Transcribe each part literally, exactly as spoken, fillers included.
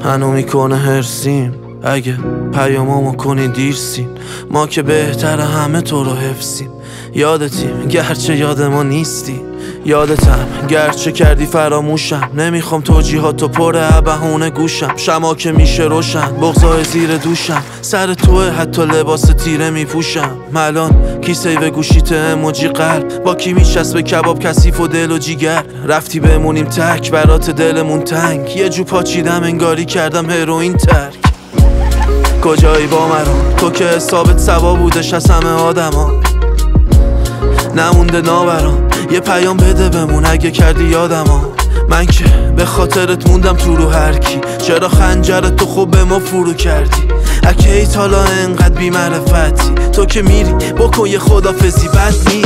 هنو میکنه هرسیم اگه پیامامو کنی دیرسیم. ما که بهتر همه تو رو حفظیم. یادتیم گرچه یاد ما نیستی. یادتم گرچه کردی فراموشم. نمیخوام توجیهاتو پر بهونه گوشم. شما که میشه روشن بغضای زیر دوشم. سر توه حتی لباس تیره میپوشم. الان کی سیو گوشیت اموجی قلب. با کی میشست به کباب کثیف و دل و جیگر. رفتی بمونیم تک برات دلمون تنگ. یه جو پاچیدم انگاری کردم هروئین ترک. کجایی با مرا تو که حسابت سوا بودش از همه آدما. نمونده نابرام یه پیام بده بمون اگه کردی یادما. من که به خاطرت موندم تو رو هر کی. چرا خنجرت تو خوب به ما فرو کردی. اگه ایت حالا انقدر بی معرفتی. تو که میری بکن یه خدافزی بد می.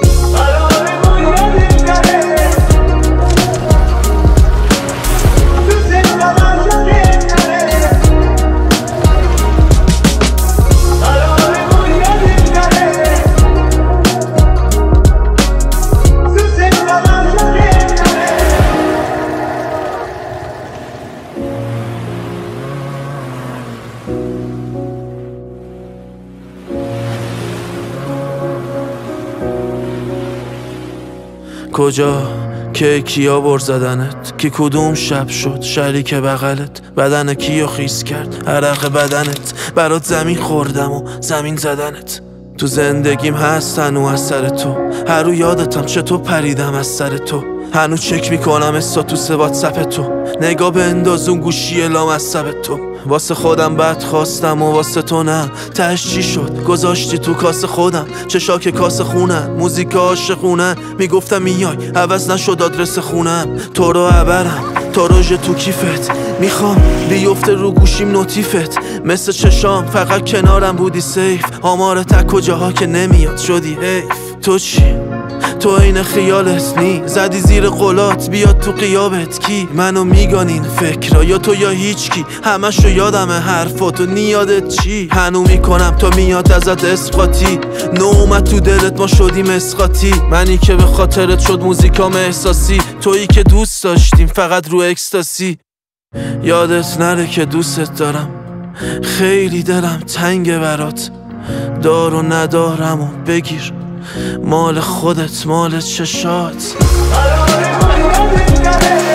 کجا که کیا بر زدنت. کی کدوم شب شد شریک بغلت. بدن کیو خیس کرد عرق بدنت. برات زمین خوردم و زمین زدنت. تو زندگیم هست هنو از سر تو. هر رو یادتم چطور پریدم از سر تو. هنو چک میکنم استاتوس واتساپ تو. نگاه به اندازون گوشی لامصب تو. واسه خودم بد خواستم و واسه تو نه. تهش چی شد گذاشتی تو کاس خودم. چشاک کاس خونن موزیک عاشقونن. میگفتم میای عوض نشد آدرس خونم. تو رو عبرم تا روژه تو کیفت. میخوام بیفته رو گوشیم نوتیفت. مثل چشام فقط کنارم بودی سیف. آمار تک کجاها که نمیاد شدی حیف. تو چی؟ تو این خیالت نی. زدی زیر قلات بیاد تو قیابت کی. منو میگانین فکرها یا تو یا هیچ کی. همشو یادمه حرفاتو نیادت چی. هنو میکنم تا میاد ازت اسقاطی. نو اومد تو دلت ما شدیم اسقاطی. منی که به خاطرت شد موزیکام احساسی. تویی که دوست داشتیم فقط رو اکستاسی. یادت نره که دوستت دارم. خیلی دلم تنگ برات. دار و ندارم و بگیر مال خودت مال چشات.